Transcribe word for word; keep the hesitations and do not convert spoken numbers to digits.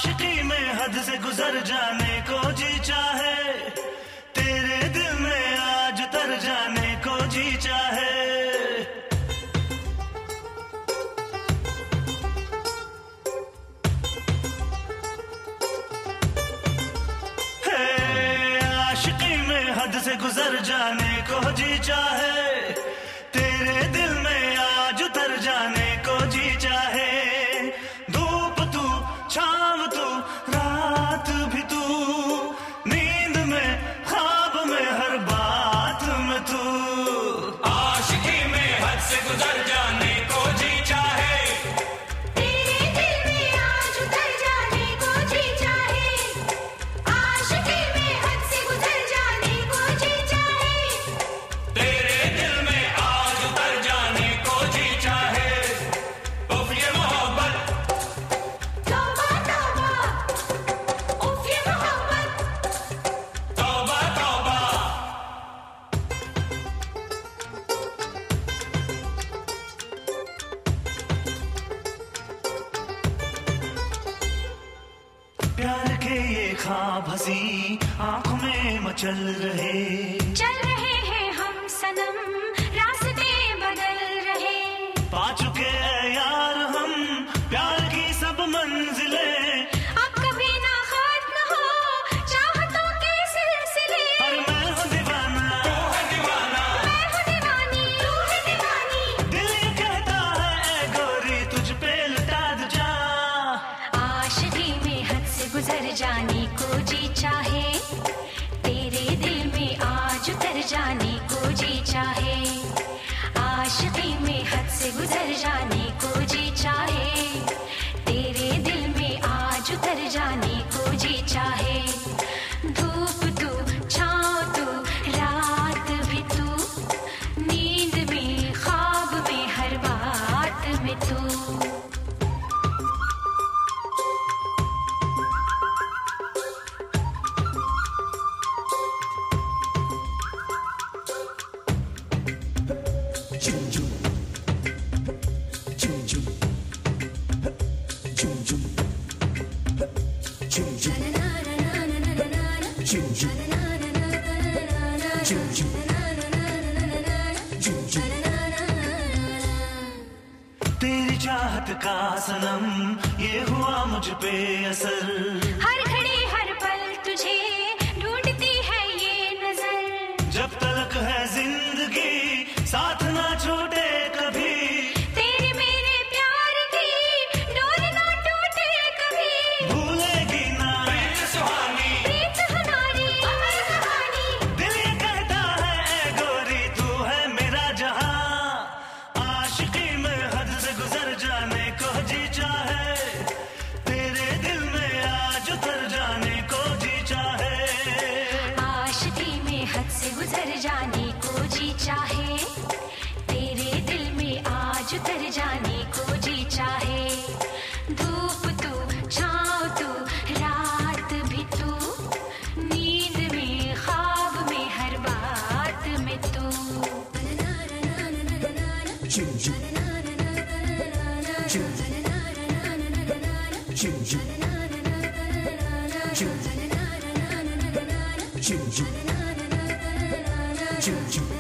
आशिकी में हद से गुजर जाने को जी चाहे, तेरे दिल में आज उतर जाने को जी चाहे। आशिकी में हद से गुजर जाने को जी चाहे, तेरे दिल में आज उतर जाने को जी चाहे। धूप तू, छाँव तू, रात भी तू, नींद में, ख्वाब में, हर बात में तू। आशिकी में हद से गुजर जाने को जी चाहे, तेरे दिल में आज उतर जाने को जी चाहे। आशिकी में हद से गुजर जाने को जी चाहे, तेरे दिल में आज उतर जाने को जी चाहे। उफ ये मोहब्बत, तौबा तौबा, उफ ये मोहब्बत, तौबा तौबा। प्यार के ये ख्वाब हंसी आंखों में मचल रहे, चल रहे हैं हम सनम, रास्ते बदल रहे। पा चुके हैं यार हम प्यार की सब मंजिलें। अब कभी ना खत्म हो चाहतों के सिलसिले। और मैं हूँ दीवाना, तू है दीवाना, मैं हूँ दीवानी, तू है दीवानी। दिल ये कहता है ऐ गोरी तुझ पे लुटा दूं जान। आशिकी में हद से गुजर जाने को जी चाहे, तेरे दिल में आज उतर जाने को जी चाहे। आशिकी में हद से गुजर जाने को जी चाहे, तेरे दिल में आज उतर जाने को जी चाहे। धूप तू, छाँव तू, रात भी तू, नींद में, ख्वाब में, हर बात में तू। तेरी चाहत का सनम ये हुआ मुझ पे असर। हर घड़ी हर पल तुझे ढूंढती है ये नजर। जब तलक है जिंदगी साथ ना छोटे कभी, तेरे मेरे प्यार की डोर ना टूटे कभी। भूलेगी ना प्रीत सुहानी, प्रीत हमारी अमर कहानी। दिल ये कहता है ऐ गोरी तू है मेरा जहां। आशिकी में हद से गुजर जाने को जी चाहे, तेरे दिल में आज उतर जाने को जी चाहे। आशिकी में हद से गुजर जाने को जी चाहे, तेरे दिल में आज उतर जाने को जी चाहे। धूप तू, छाँव तू, रात भी तू, नींद में, ख्वाब में, हर बात में तू। Choo choo.